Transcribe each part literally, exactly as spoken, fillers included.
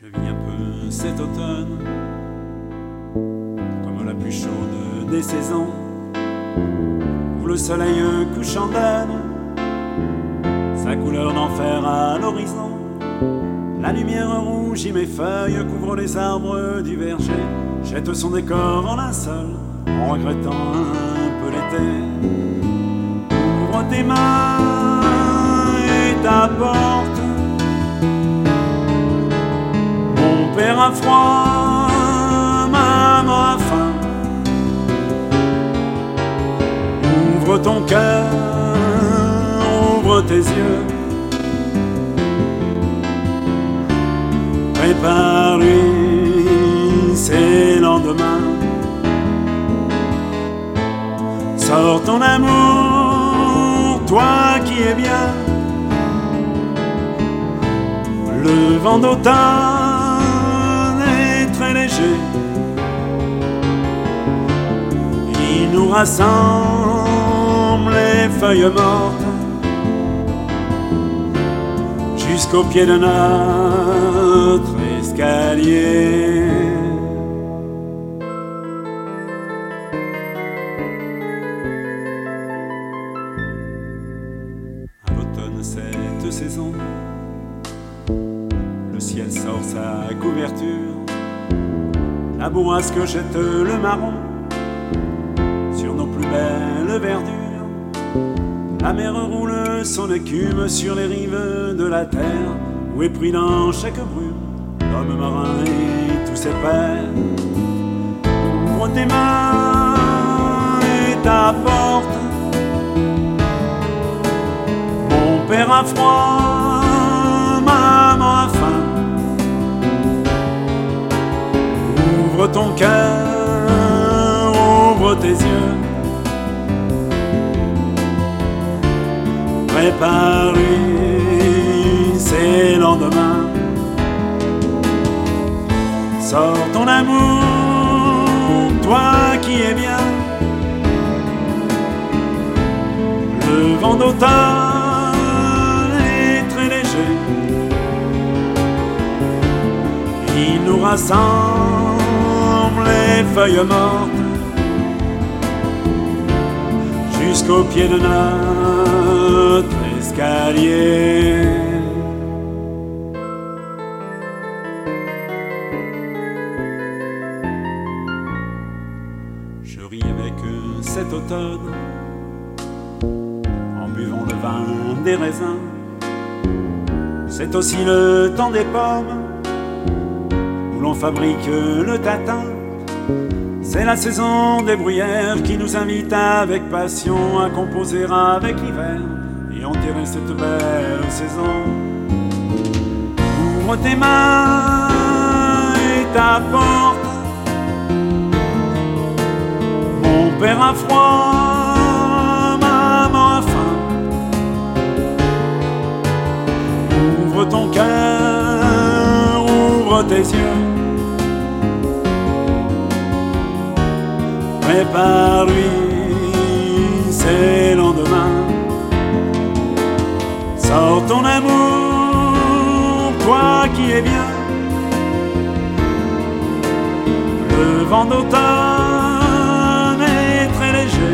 Je vis un peu cet automne comme la plus chaude des saisons, où le soleil couchant donne sa couleur d'enfer à l'horizon. La lumière rougit mes feuilles, couvre les arbres du verger, jette son décor en linceul en regrettant un peu l'été. Ouvre tes mains et ta porte, mon père a froid, maman a faim. Ouvre ton cœur, ouvre tes yeux, prépare-lui ses lendemains. Sors ton amour, toi qui es bien. Le vent d'automne est très léger, il nous rassemble les feuilles mortes jusqu'au pied de notre escalier. À l'automne, cette saison, le ciel sort sa couverture, la bourrasque jette le marron sur nos plus belles verdures. La mer roule son écume sur les rives de la terre, où est pris dans chaque brume l'homme marin et tous ses pères. Ouvre tes mains et ta porte, mon père a froid, maman a faim. Ouvre ton cœur, ouvre tes yeux, prépare-lui ses lendemains. Sors ton amour, toi qui es bien. Le vent d'automne est très léger, il nous rassemble les feuilles mortes jusqu'au pied de notre escalier. Je ris avec cet automne en buvant le vin des raisins. C'est aussi le temps des pommes où l'on fabrique le tatin. C'est la saison des bruyères qui nous invite avec passion à composer avec l'hiver et enterrer cette belle saison. Ouvre tes mains et ta porte, mon père a froid, maman a faim. Ouvre ton cœur, ouvre tes yeux, prépare-lui ses lendemains. Sors ton amour, toi qui es bien. Le vent d'automne est très léger,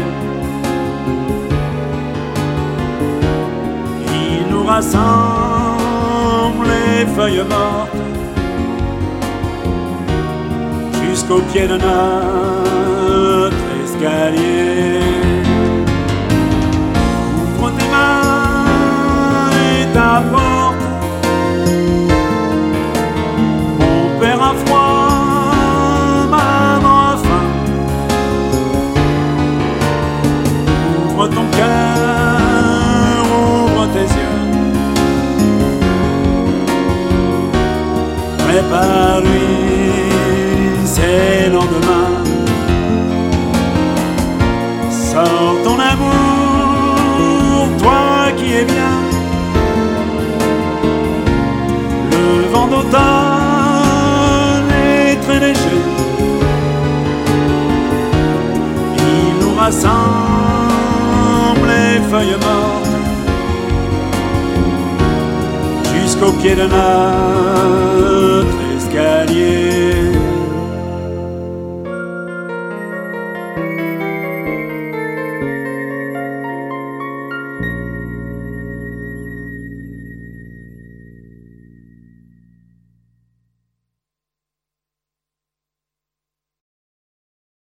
il nous rassemble les feuilles mortes jusqu'au pied de notre escalier. Ouvre tes mains et ta porte, mon père a froid, maman a faim. Ouvre ton cœur, ouvre tes yeux, prépare-lui ses lendemains. Sors ton amour, toi qui es bien. Le vent d'automne est très léger, il nous rassemble les feuilles mortes jusqu'au pied de notre escalier. escalier.